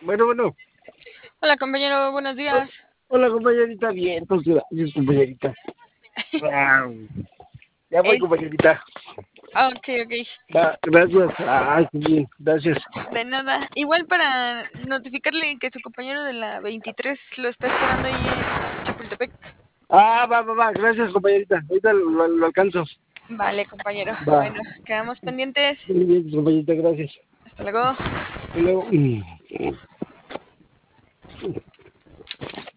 Bueno. Hola compañero, buenos días. Hola, compañerita. Bien, entonces, gracias, compañerita. Wow. Ya voy, Es... compañerita. ok, ok. Va, gracias. Ay, qué bien, gracias. De nada. Igual para notificarle que su compañero de la 23 lo está esperando ahí en Chapultepec. Va. Gracias, compañerita. Ahorita lo alcanzo. Vale, compañero. Va. Bueno, quedamos pendientes. Muy bien, compañerita, gracias. Hasta luego. Hasta luego.